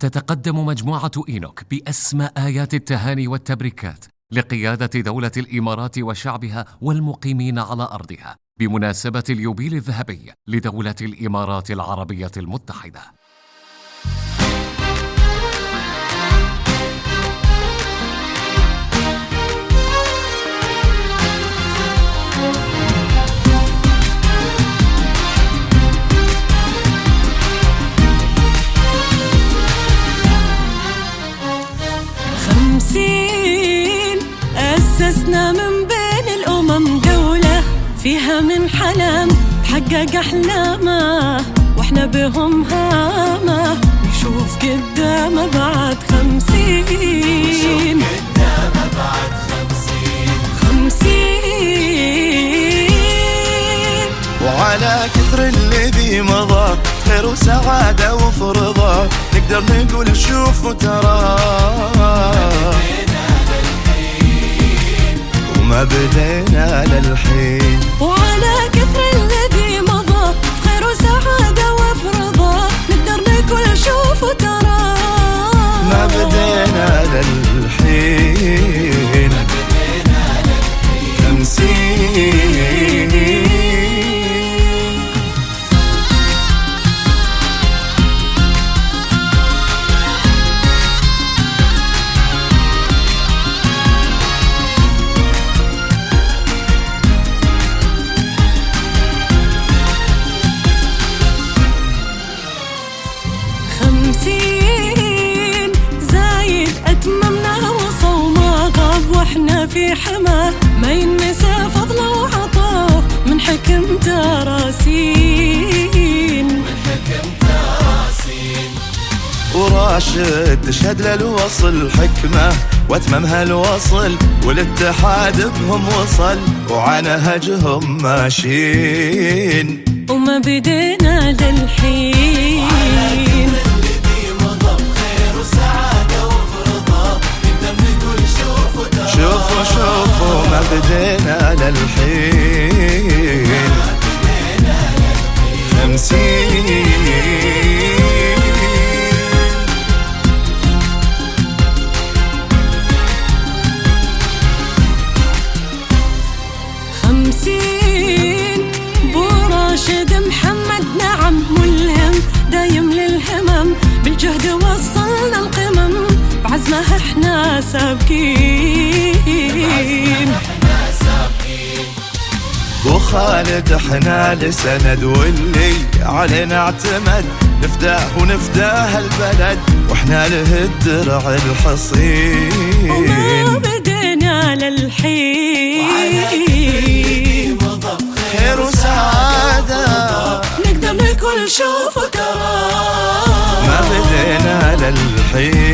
تتقدم مجموعة إينوك بأسمى آيات التهاني والتبريكات لقيادة دولة الإمارات وشعبها والمقيمين على أرضها بمناسبة اليوبيل الذهبي لدولة الإمارات العربية المتحدة. أسسنا من بين الأمم دولة فيها من حلم تحقق أحلامه، وإحنا بهم هامة نشوف قدامه بعد 50 وعلى كثر الذي مضى خير وسعادة وفرضا نقدر نقول شوف وترى وما بدينا للحين. وعلى كثر الذي مضى خير وسعادة وفرضا نقدر نقول شوف وترى ما بدينا للحين 50. زايد أتممنا وصوما غاب وإحنا في حماه ما ينسى فضله وعطاه من حكم تراسين وراشد تشهد للوصل حكمة واتممها الوصل والاتحاد بهم وصل وعنهجهم ماشيين وما بدينا للحين. شوفوا ما بدينا للحين 50 براشد محمد نعم ملهم دايم للهمم بالجهد وصلنا القمم بعزمه احنا سابقين. وخالد احنا لسند واللي علينا اعتمد نفداه ونفداه البلد واحنا له الدرع الحصين وما بدينا للحين خير وسعادة نقدر نقول شوف وترى ما بدينا للحين